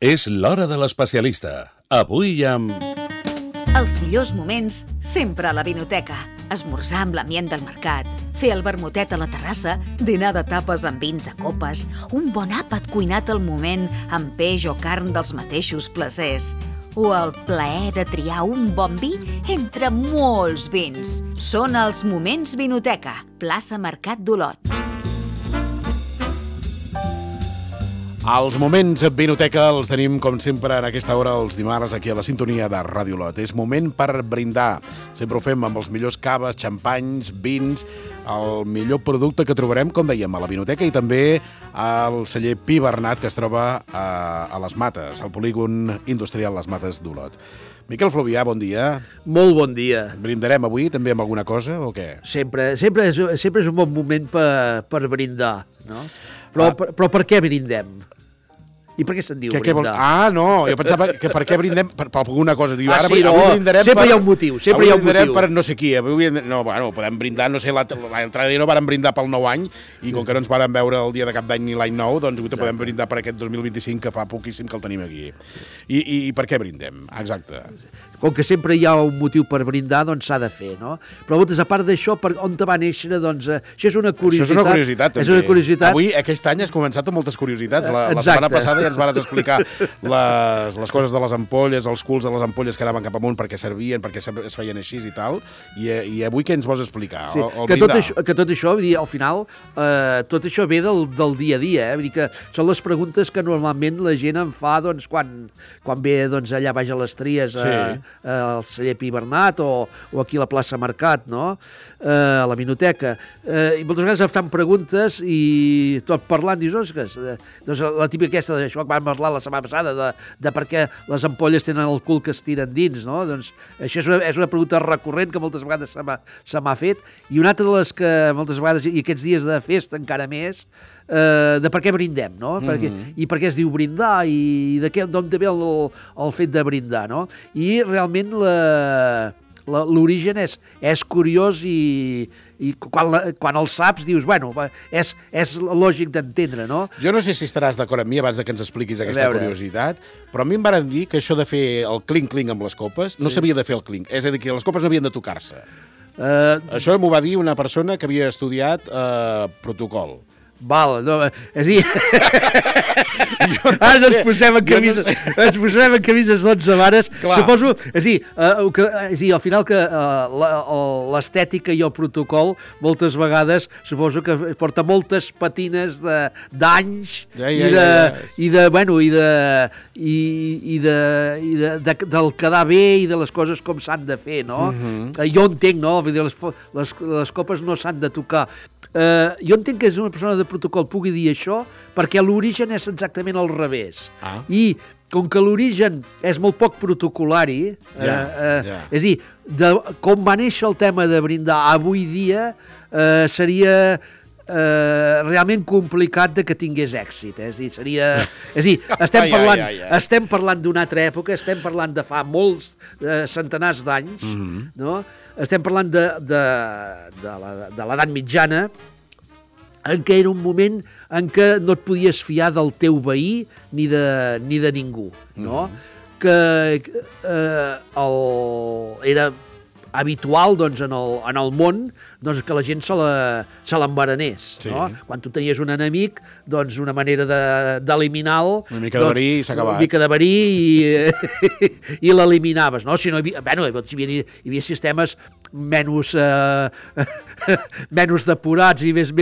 És l'hora de l'especialista. Avui amb... Els millors moments sempre a la vinoteca. Esmorzar amb l'ambient del mercat, fer el vermutet a la terrassa, dinar de tapes amb vins a copes, un bon àpat cuinat al moment amb peix o carn dels mateixos placers, o el plaer de triar un bon vi entre molts vins. Són els Moments Vinoteca, plaça Mercat d'Olot. Els Moments Vinoteca els tenim, com sempre, en aquesta hora, els dimarts, aquí a la sintonia de Ràdio Olot. És moment per brindar. Sempre ho fem amb els millors caves, xampanys, vins, el millor producte que trobarem, com dèiem, a la vinoteca i també al celler Pi Bernat, que es troba a Les Mates, al polígon industrial Les Mates d'Olot. Miquel Fluvià, bon dia. Molt bon dia. Brindarem avui també amb alguna cosa o què? Sempre és un bon moment per brindar, no? Però per què brindem? I per què se'n diu brindar? No, jo pensava que per què brindem per alguna cosa. Diu, ara, sí, avui brindarem sempre hi ha un motiu, sempre hi ha un motiu. Per no sé qui. Podem brindar, no sé, l'altre dia no vàrem brindar pel nou any i com que no ens vàrem veure el dia de Cap d'Any ni l'any nou, doncs avui podem brindar per aquest 2025 que fa poquíssim que el tenim aquí. I per què brindem? Exacte. Com que sempre hi ha un motiu per brindar, doncs s'ha de fer, no? Però a part d'això, on te va néixer, doncs, això és una curiositat. Això és una curiositat, també. És una curiositat. Avui, aquest any, has començat amb moltes curiositats. La setmana passada ja ens vas explicar les coses de les ampolles, els culs de les ampolles que anaven cap amunt, perquè servien, perquè es feien així i tal. I avui què ens vols explicar? Sí, que tot això, vull dir, al final, tot això ve del dia a dia, Vull dir que són les preguntes que normalment la gent em fa, doncs, quan ve, doncs, allà baix a les Tries, al celler Pi Bernat o aquí a la plaça Mercat, no? A la vinoteca. I moltes vegades em fan preguntes i tot parlant, dius, doncs la típica aquesta d'això que vam parlar la setmana passada, de per què les ampolles tenen el cul que es tiren dins, no? Doncs això és una pregunta recurrent que moltes vegades se m'ha fet, i una altra de les que moltes vegades, i aquests dies de festa encara més, de per què brindem, no? I per què es diu brindar i d'on ve el fet de brindar, no? I realment l'origen és curiós i quan el saps dius, bueno, és lògic d'entendre, no? Jo no sé si estaràs d'acord amb mi abans que ens expliquis aquesta curiositat, però a mi em van dir que això de fer el clink-clink amb les copes no s'havia de fer el clink, és a dir, que les copes no havien de tocar-se. Això m'ho va dir una persona que havia estudiat protocol. Val, no, és a dir... Ara ens posem en camises d'11 vares. Suposo, és a dir, al final que l'estètica i el protocol moltes vegades suposo que porta moltes patines d'anys del quedar bé i de les coses com s'han de fer, no? Jo entenc, no? Les copes no s'han de tocar. Jo entenc que és una persona de protocol pugui dir això perquè l'origen és exactament al revés. I com que l'origen és molt poc protocolari, és a dir, com va néixer el tema de brindar avui dia, seria realment complicat de que tingués èxit. És a dir, estem parlant d'una altra època, estem parlant de fa molts centenars d'anys, no? Estem parlant de l'edat mitjana, en què era un moment en què no et podies fiar del teu veí ni de ningú, no? Que era habitual, doncs, en el món, doncs, que la gent se l'embaranés, no? Quan tu tenies un enemic, doncs una manera d'eliminar-lo... Una mica de verí i s'ha acabat. Una mica de verí i l'eliminaves, no? Si no, hi havia sistemes menys depurats i més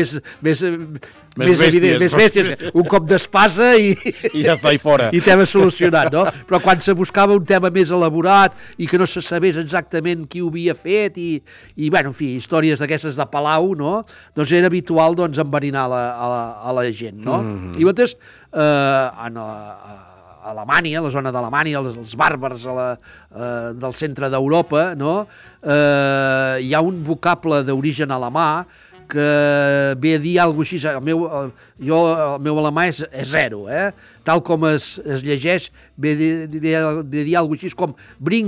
bèsties. Un cop d'espasa i ja està, i fora. I tema solucionat, no? Però quan se buscava un tema més elaborat i que no se sabés exactament qui ho havia fet i bueno, en fi, històries d'aquestes de Palau, no? Doncs era habitual, doncs, enverinar a la gent, no? I llavors, a Alemanya, la zona d'Alemanya, els bàrbars del centre d'Europa, no? Hi ha un vocable d'origen alemà que ve a dir alguna cosa així. El meu alemà és zero, tal com es llegeix, ve a dir alguna cosa així com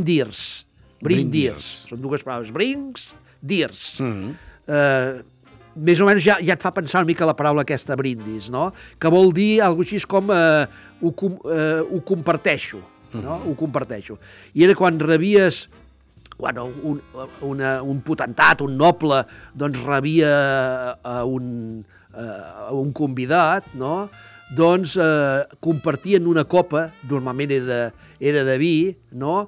bringdiers. Són dues paraules, brings, diers. més o menys ja et fa pensar una mica la paraula aquesta brindis, no? Que vol dir alguna cosa així com ho comparteixo, no? Ho comparteixo. I era quan rebies, quan un potentat, un noble, doncs rebia un convidat, no? Doncs compartien una copa, normalment era de vi, no?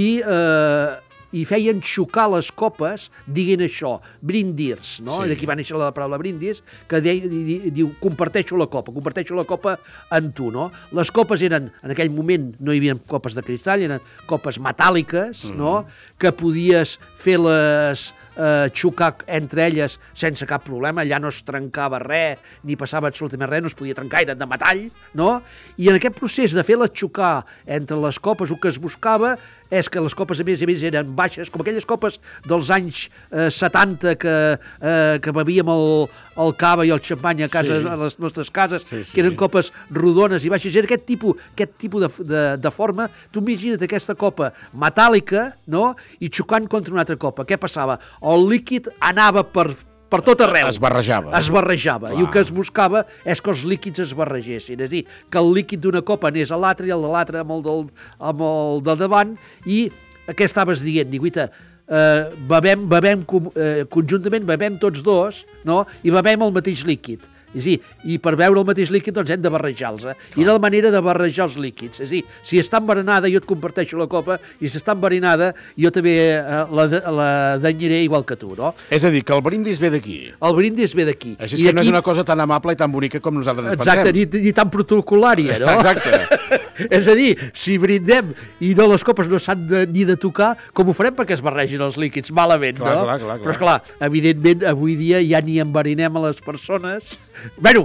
I feien xocar les copes dient això, brindirs, no? Sí. D'aquí va néixer la paraula brindis, que diu, comparteixo la copa amb tu, no? Les copes eren, en aquell moment no hi havia copes de cristall, eren copes metàl·liques, no? Que podies fer-les xocar entre elles sense cap problema, allà no es trencava res, ni passava absolutament res, no es podia trencar, eren de metall, no? I en aquest procés de fer-les xocar entre les copes, el que es buscava és que les copes, a més eren baixes, com aquelles copes dels anys 70 que bebíem el cava i el xampany a casa, a les nostres cases, que eren copes rodones i baixes. Era aquest tipus de forma. Tu imagina't aquesta copa metàl·lica, no?, i xocant contra una altra copa. Què passava? El líquid anava per tot arreu. Es barrejava. Clar. I el que es buscava és que els líquids es barregessin. És a dir, que el líquid d'una copa anés a l'altra i el de l'altra amb el de davant. I què estaves dient? Guita, bevem conjuntament, bevem tots dos, no? I bevem el mateix líquid. És a dir, i per beure el mateix líquid doncs hem de barrejar-los. I era la manera de barrejar els líquids. És a dir, si està enverinada jo et comparteixo la copa, i si està enverinada jo també la danyaré igual que tu, no? És a dir, que el brindis ve d'aquí. El brindis ve d'aquí. Així és que no és una cosa tan amable i tan bonica com nosaltres ens pensem. Exacte, ni tan protocolària, no? Exacte. És a dir, si brindem i no les copes no s'han ni de tocar, com ho farem perquè es barregin els líquids? Malament, no? Clar. Però esclar, evidentment, avui dia ja ni enverinem a les persones. Bueno,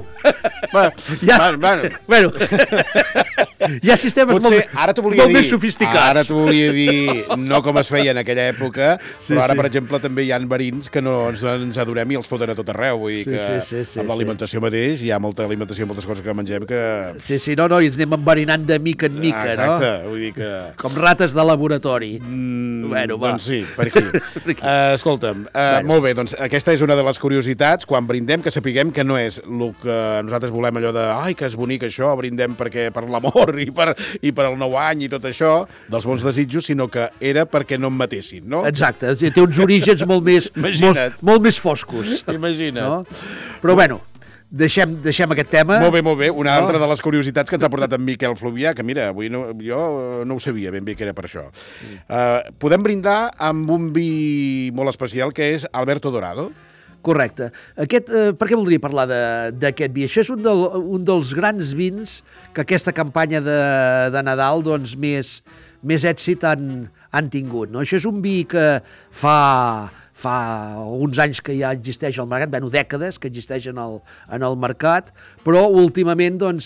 hi ha sistemes molt més sofisticats. Ara t'ho volia dir, no com es feia en aquella època, però ara, per exemple, també hi ha verins que no ens adonem i els foten a tot arreu. Vull dir que amb l'alimentació mateix hi ha molta alimentació, moltes coses que mengem que... Sí, no, i ens anem enverinant de mica en mica, no? Exacte, vull dir que... Com rates de laboratori. Bueno, va. Doncs sí, per aquí. Escolta'm, molt bé, doncs aquesta és una de les curiositats, quan brindem, que sapiguem que no és el que nosaltres volem, allò de ai, que és bonic això, brindem per l'amor i per el nou any i tot això, dels bons desitjos, sinó que era perquè no em matessin, no? Exacte, té uns orígens molt més foscos. Imagina't. No? Però bueno, deixem aquest tema. Molt bé. Una altra de les curiositats que ens ha portat en Miquel Fluvià, que mira, avui jo no ho sabia ben bé que era per això. Podem brindar amb un vi molt especial que és Alberto Dorado? Correcte. Per què voldria parlar d'aquest vi? Això és un dels grans vins que aquesta campanya de Nadal doncs, més èxit han tingut. No? Això és un vi que fa uns anys que ja existeix al mercat, dècades que existeix en el mercat, però últimament doncs,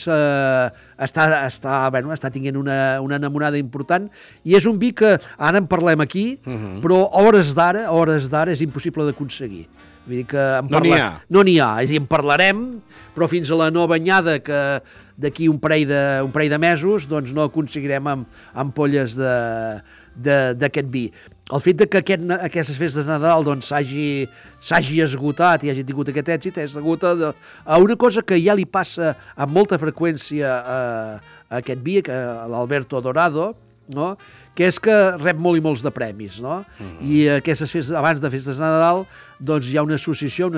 està tinguent una enamorada important, i és un vi que ara en parlem aquí, però a hores d'ara és impossible d'aconseguir. Vull dir que no n'hi ha. És a dir, en parlarem, però fins a la nova anyada, que d'aquí un parell de mesos doncs no aconseguirem ampolles d'aquest vi. El fet que aquestes festes de Nadal doncs, s'hagi esgotat i hagi tingut aquest èxit és degut a una cosa que ja li passa amb molta freqüència a aquest vi, a l'Alberto Dorado, no? Que és que rep molt i molts de premis, no? I aquestes festes, abans de festes de Nadal, doncs hi ha una associació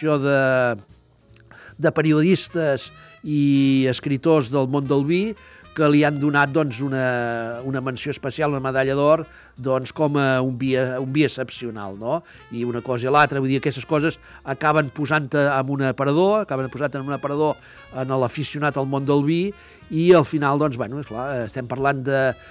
de periodistes i escriptors del món del vi que li han donat doncs, una menció especial, una medalla d'or, doncs, com un vi excepcional, no? I una cosa i l'altra, vull dir, aquestes coses acaben posant-te en un aparador, en l'aficionat al món del vi, i al final, doncs, bueno, esclar, estem parlant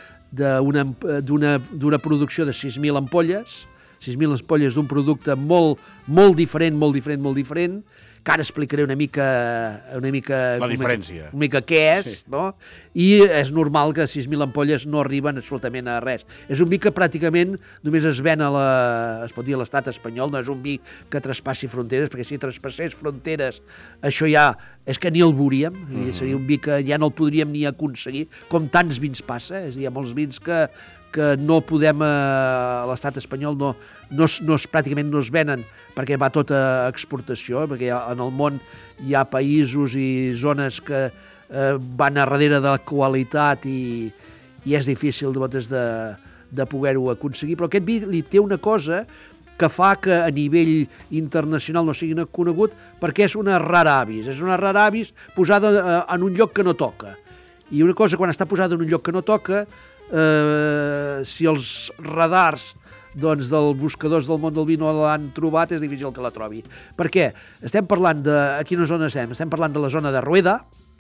d'una producció de 6.000 ampolles, 6.000 ampolles d'un producte molt diferent, que ara explicaré una mica la diferència. Una mica què és, sí. No? I és normal que 6.000 ampolles no arriben absolutament a res. És un vi que pràcticament només es ven es pot dir a l'estat espanyol, no és un vi que traspassi fronteres, perquè si traspassés fronteres, això ja és que ni el veuríem, seria un vi que ja no el podríem ni aconseguir, com tants vins passa, és a dir, hi ha molts vins que que no podem, a l'estat espanyol pràcticament no es venen perquè va tot a exportació, perquè en el món hi ha països i zones que van a darrere de la qualitat i és difícil de poder-ho aconseguir, però aquest vi li té una cosa que fa que a nivell internacional no sigui conegut perquè és una rara avis, posada en un lloc que no toca. I una cosa, quan està posada en un lloc que no toca, si els radars dels buscadors del món del vi no l'han trobat, és difícil que la trobi. Per què? Estem parlant de... A quina zona estem? Estem parlant de la zona de Rueda,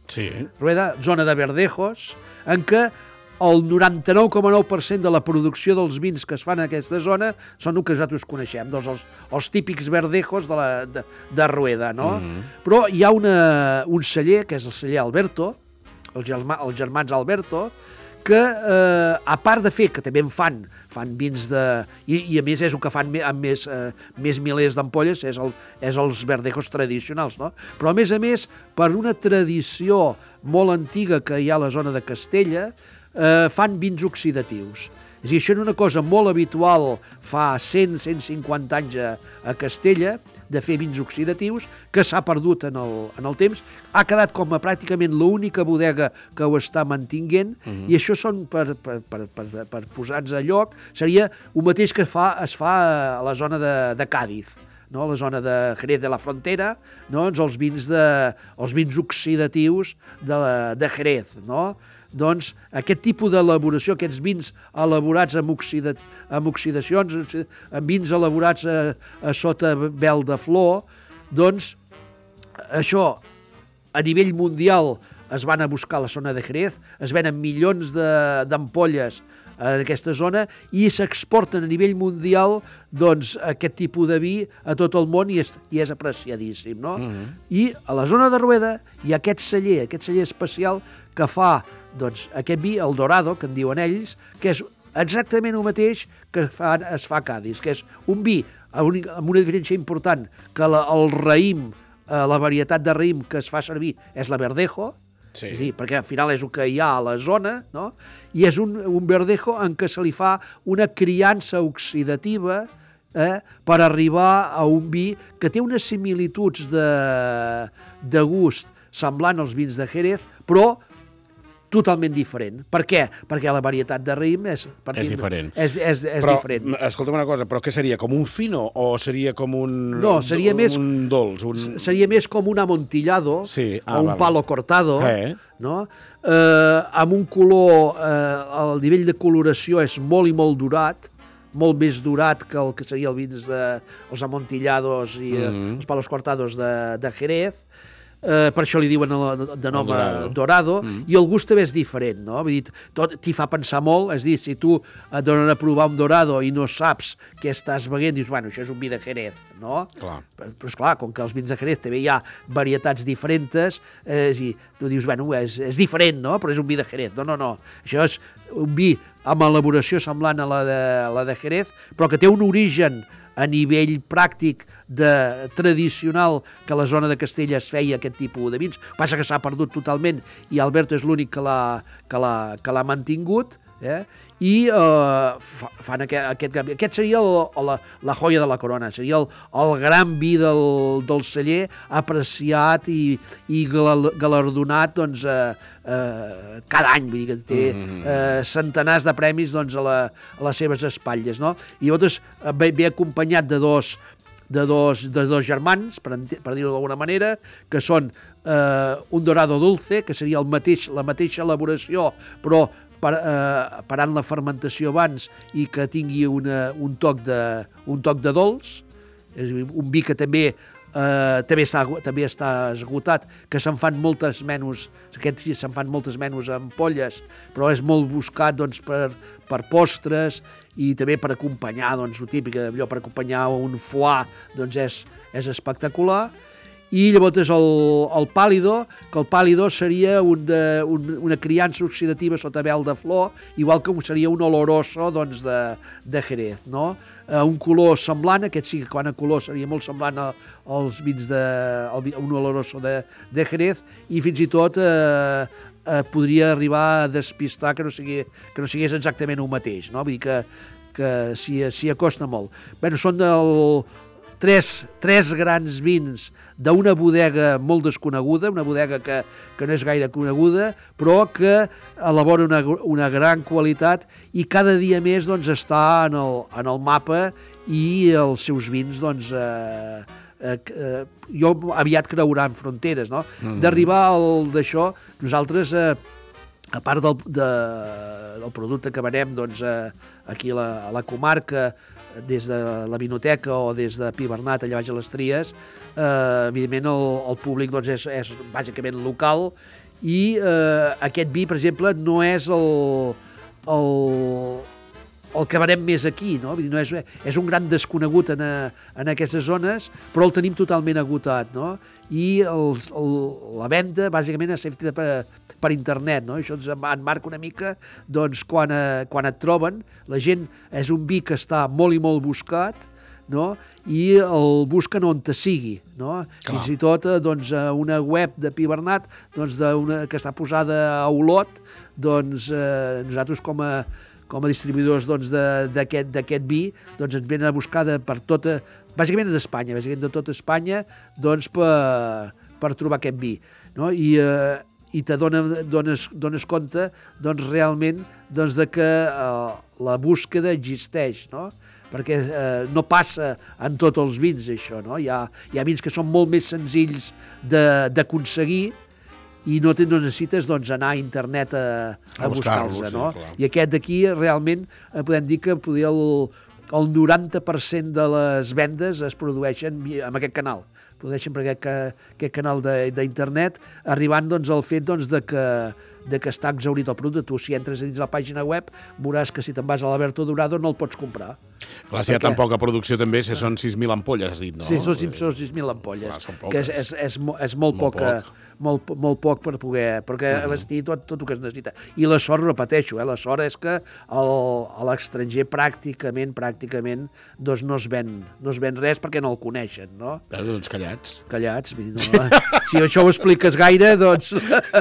zona de Verdejos, en què el 99,9% de la producció dels vins que es fan en aquesta zona són el que nosaltres coneixem, doncs els típics verdejos de Rueda, no? Però hi ha un celler, que és el celler Alberto, els germans Alberto, que a part de fer, que també en fan vins i a més és el que fan amb més milers d'ampolles, és els verdejos tradicionals, no? Però a més, per una tradició molt antiga que hi ha a la zona de Castella, fan vins oxidatius. És a dir, això era una cosa molt habitual fa 100-150 anys a Castella, de fer vins oxidatius, que s'ha perdut en el temps, ha quedat com a pràcticament l'única bodega que ho està mantinguent, i això són, per posar-nos a lloc, seria el mateix que es fa a la zona de Càdiz, no? La zona de Jerez de la Frontera, no? Els vins oxidatius de Jerez, no? Doncs aquest tipus d'elaboració, aquests vins elaborats amb oxidacions, amb vins elaborats a sota vel de flor, doncs això a nivell mundial es van a buscar a la zona de Jerez, es venen milions d'ampolles en aquesta zona i s'exporten a nivell mundial doncs, aquest tipus de vi a tot el món i és apreciadíssim, no? I a la zona de Rueda hi ha aquest celler especial que fa doncs, aquest vi, el Dorado, que en diuen ells, que és exactament el mateix que es fa a Cádiz, que és un vi amb una diferència important, que el raïm, la varietat de raïm que es fa servir és la Verdejo, és a dir, perquè al final és el que hi ha a la zona, no? I és un Verdejo en què se li fa una criança oxidativa per arribar a un vi que té unes similituds de gust semblant als vins de Jerez, però totalment diferent. Per què? Perquè la varietat de raïm és diferent. És diferent. Escolta'm una cosa, però què seria? Com un fino o seria com un... No, seria més... Un dolç? Seria més com un amontillado o un palo cortado, no? Amb un color... El nivell de coloració és molt i molt durat, molt més durat que el que seria els amontillados i els palos cortados de Jerez. Per això li diuen de nom Dorado, i el gust també és diferent, no? Vull dir, tot t'hi fa pensar molt, és a dir, si tu et donen a provar un Dorado i no saps què estàs beguent, dius, bueno, això és un vi de Jerez, no? Clar. Però esclar, com que els vins de Jerez també hi ha varietats diferents, i tu dius, bueno, és diferent, no? Però és un vi de Jerez. No. Això és un vi amb elaboració semblant a la de Jerez, però que té un origen a nivell pràctic tradicional que a la zona de Castella es feia aquest tipus de vins. Passa que s'ha perdut totalment i Alberto és l'únic que l'ha mantingut, i fan aquest seria la joia de la corona, seria el gran vi del celler apreciat i galardonat doncs, cada any, vull dir que té centenars de premis doncs, a les seves espatlles, no? I llavors ve acompanyat de dos germans, per dir-ho d'alguna manera, que són un Dorado dulce, que seria la mateixa elaboració, però parant la fermentació abans i que tingui un toc de dolç, és un vi que també està esgotat, que se'n fan moltes menys, se'n fan moltes menys ampolles, però és molt buscat doncs, per postres i també per acompanyar, doncs, el típic, allò per acompanyar un foie, doncs és espectacular. I llavors el pàlido, que el pàlido seria una criança oxidativa sota vel de flor, igual que seria un oloroso doncs, de Jerez, no? Un color semblant, aquest sí que quan a color seria molt semblant als vins un oloroso de Jerez, i fins i tot podria arribar a despistar que no sigués exactament el mateix, no? Vull dir que s'hi acosta molt. Bé, són tres grans vins d'una bodega molt desconeguda, una bodega que no és gaire coneguda, però que elabora una gran qualitat i cada dia més doncs, està en el mapa i els seus vins doncs, jo aviat creuran fronteres, no? D'arribar d'això, nosaltres a part del producte que venem doncs, aquí a la comarca, des de la Vinoteca o des de Pi Bernat, allà baix a les Tries, evidentment el públic doncs, és bàsicament local i aquest vi, per exemple, no és el que venem més aquí, no? Vull dir, és un gran desconegut en aquestes zones, però el tenim totalment agotat, no? I la venda, bàsicament, és feta per internet, no? Això ens marca una mica, doncs, quan et troben, la gent és un vi que està molt i molt buscat, no? I el busquen on te sigui, no? Fins i tot doncs, una web de Pi Bernat doncs, que està posada a Olot, doncs, nosaltres com a distribuïdors doncs, d'aquest vi doncs, ens venen a buscar per tota, bàsicament d'Espanya, bàsicament de tota Espanya, doncs, per trobar aquest vi, no? I te dones compte doncs, realment doncs, de que la búsqueda existeix, no? Perquè no passa en tots els vins, això, no? Hi ha vins que són molt més senzills d'aconseguir i no necessites doncs, anar a internet a buscar-los, no? Sí, i aquest d'aquí realment podem dir que el 90% de les vendes es produeixen en aquest canal, produeixen per aquest canal d'internet, arribant doncs, al fet doncs, de que està exhaurit el producte. Tu, si entres dins la pàgina web, veuràs que si te'n vas a l'Alberto Dorado no el pots comprar. Clar, si hi ha tan poca producció també, si són 6.000 ampolles, has dit, no? Sí, són 6.000 ampolles, que és molt poc per poder, perquè vestir tot el que es necessita. I la sort, repeteixo, la sort és que a l'estranger pràcticament doncs no es ven res perquè no el coneixen, no? Doncs callats. Callats, no? Si això ho expliques gaire, doncs...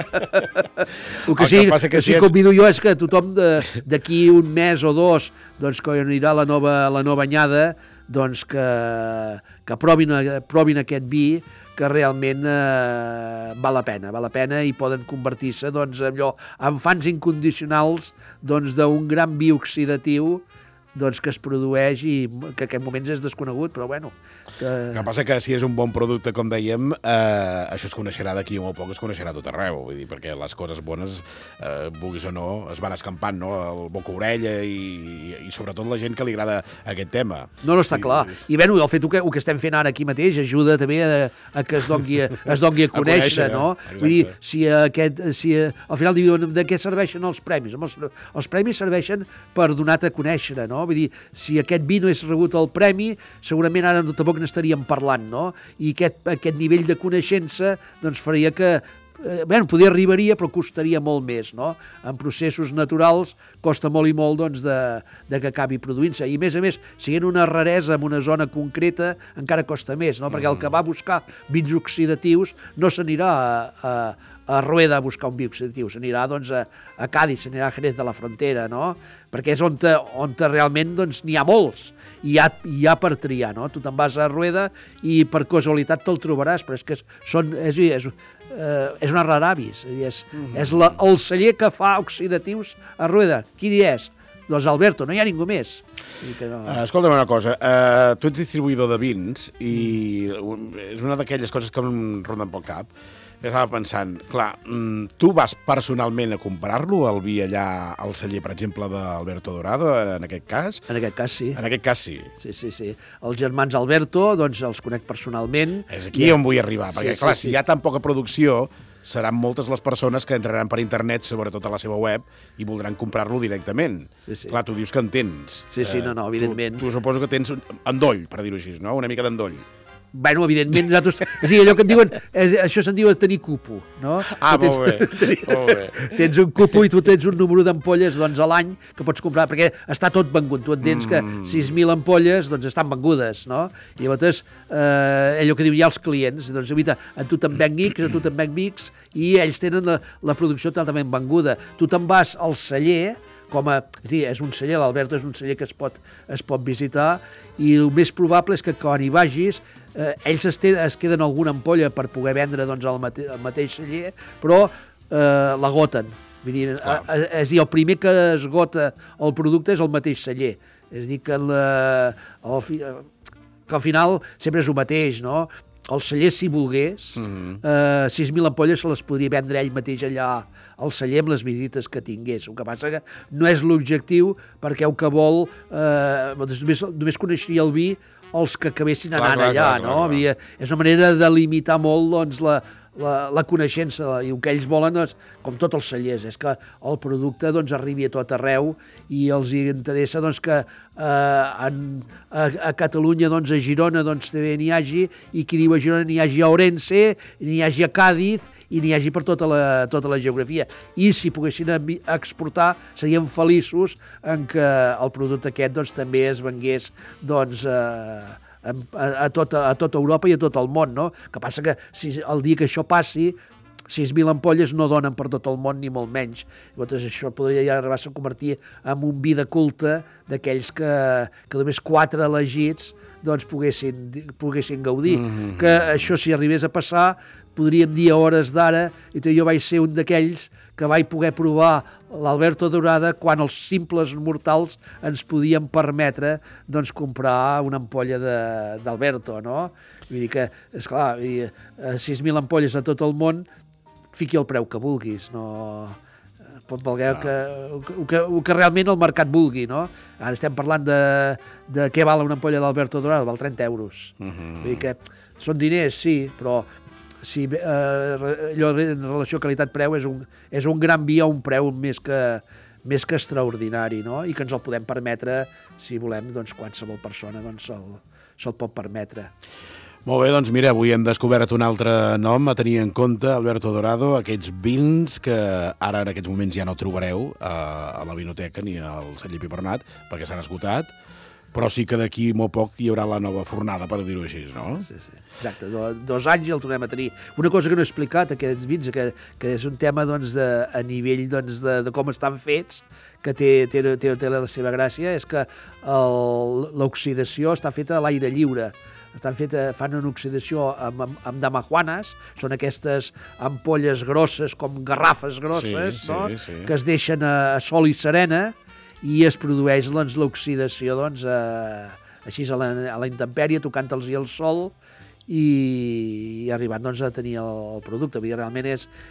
El que sí convido jo és que tothom d'aquí un mes o dos, doncs, que anirà la nova anyada, doncs que provin aquest vi, que realment val la pena i poden convertir-se doncs, en fans incondicionals doncs, d'un gran vi oxidatiu doncs, que es produeix i que en aquest moment és desconegut, però bueno... El que passa que si és un bon producte, com dèiem, això es coneixerà d'aquí molt poc, es coneixerà a tot arreu, vull dir, perquè les coses bones, vulguis o no, es van escampant, no? El boca-orella i sobretot la gent que li agrada aquest tema. No, està clar. I bueno, el fet que estem fent ara aquí mateix ajuda també a que es doni a conèixer, no? Vull dir, si al final diuen de què serveixen els premis? Els premis serveixen per donar-te a conèixer, no? Vull dir, si aquest vi no és rebut el premi, segurament ara tampoc n'estaríem parlant, no? I aquest nivell de coneixença doncs faria que poder arribaria, però costaria molt més, no? En processos naturals costa molt i molt doncs, de que acabi produint-se. I, a més, sent una raresa en una zona concreta, encara costa més, no? Perquè el que va a buscar vins oxidatius no s'anirà a Rueda a buscar un vi oxidatiu, s'anirà doncs, a Cádiz, s'anirà a Jerez de la Frontera, no? Perquè és on realment doncs, n'hi ha molts, i hi ha per triar, no? Tu te'n vas a Rueda i per casualitat te'l trobaràs, però és que és una rara avis, és el celler que fa oxidatius a Rueda. Qui és? Doncs Alberto, no hi ha ningú més. Escolta'm una cosa, tu ets distribuïdor de vins i és una d'aquelles coses que em ronden pel cap. Estava pensant, clar, tu vas personalment a comprar-lo, el vi allà al celler, per exemple, d'Alberto Dorado, en aquest cas? En aquest cas, sí. En aquest cas, sí. Sí. Els germans Alberto, doncs, els conec personalment. És aquí on vull arribar, perquè, clar, si hi ha tan poca producció, seran moltes les persones que entraran per internet, sobretot a la seva web, i voldran comprar-lo directament. Sí. Clar, tu dius que en tens. Sí, no, evidentment. Tu suposo que tens endoll, per dir-ho així, no? Una mica d'endoll. Bueno, evidentment, nosaltres... És a dir, allò que en diuen... Això se'n diu tenir cupo, no? Molt bé. Tens un cupo i tu tens un número d'ampolles doncs, a l'any que pots comprar, perquè està tot vengut. Tu entens que 6.000 ampolles doncs, estan vengudes, no? I llavors, allò que diu ja els clients, doncs, evita, a tu te'n venc X, a tu te'n venc X, i ells tenen la producció totalment venguda. Tu te'n vas al celler, és un celler, l'Alberto és un celler que es pot visitar, i el més probable és que quan hi vagis ells es queden alguna ampolla per poder vendre doncs, al mateix celler, però l'agoten. Vull dir, és dir, el primer que esgota el producte és el mateix celler. És dir, que al final sempre és el mateix, no? El celler, si volgués, 6.000 ampolles se les podria vendre ell mateix allà al celler amb les visites que tingués. El que passa que no és l'objectiu, perquè el que vol... només coneixeria el vi els que acabessin anant allà, no? És una manera de limitar molt doncs, la coneixença, i el que ells volen és, com tots els cellers, és que el producte doncs, arribi a tot arreu, i els interessa doncs, que a Catalunya, doncs, a Girona, doncs, també n'hi hagi, i qui diu a Girona n'hi hagi a Orense, n'hi hagi a Càdiz, i n'hi hagi per tota la geografia. I si poguessin exportar, seríem feliços en què el producte aquest doncs, també es vengués doncs, a tota Europa i a tot el món, no? Que passa que si el dia que això passi, 6.000 ampolles no donen per tot el món, ni molt menys. Llavors això podria arribar-se a convertir en un vi de culte d'aquells que només 4 elegits doncs, poguessin gaudir. Que això, si arribés a passar, podríem dir a hores d'ara, i jo vaig ser un d'aquells que vaig poder provar l'Alberto Dorada quan els simples mortals ens podíem permetre doncs, comprar una ampolla d'Alberto, no? Vull dir que, esclar, 6.000 ampolles a tot el món, fiqui el preu que vulguis, no... Pot valer el que realment el mercat vulgui, no? Ara estem parlant de què val una ampolla d'Alberto Dorado, val 30 euros. Vull dir que són diners, sí, però si allò en relació qualitat-preu és un gran vi a un preu més que extraordinari, no? I que ens el podem permetre, si volem, doncs qualsevol persona doncs, se'l pot permetre. Molt bé, doncs mira, avui hem descobert un altre nom a tenir en compte, Alberto Dorado, aquests vins que ara en aquests moments ja no trobareu a la vinoteca ni al celler Pibernat, perquè s'han esgotat, però sí que d'aquí molt poc hi haurà la nova fornada, per dir-ho així, no? Sí. Exacte, 2 anys el tornem a tenir. Una cosa que no he explicat, aquests vins, que és un tema doncs, a nivell doncs, de com estan fets, que té la seva gràcia, és que l'oxidació està feta a l'aire lliure. Fan una oxidació amb damajuanes, són aquestes ampolles grosses, com garrafes grosses, no? Que es deixen a sol i serena, i es produeix doncs, l'oxidació doncs, així a la intempèrie, tocant-los el sol, i arribant doncs, a tenir el producte. Vull dir, realment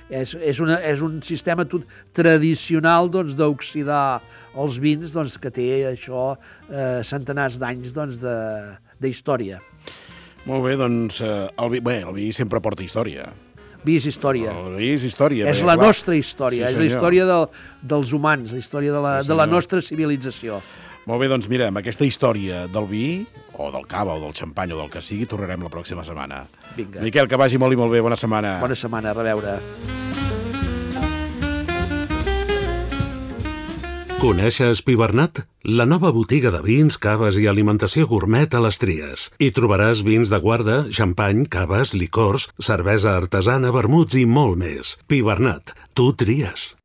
és un sistema tradicional doncs, d'oxidar els vins doncs, que té això centenars d'anys doncs, d'història. Molt bé, doncs el vi sempre porta història. Vi és història. El vi és història. És la nostra història, és la història dels humans, la història de la nostra civilització. Molt bé, doncs mira, amb aquesta història del vi, o del cava, o del xampany, o del que sigui, tornarem la pròxima setmana. Vinga. Miquel, que vagi molt i molt bé, bona setmana. Bona setmana, a reveure. Coneixes Pibernat? La nova botiga de vins, caves i alimentació gourmet a les Tries. Hi trobaràs vins de guarda, xampany, caves, licors, cervesa artesana, vermuts i molt més. Pibernat, tu tries.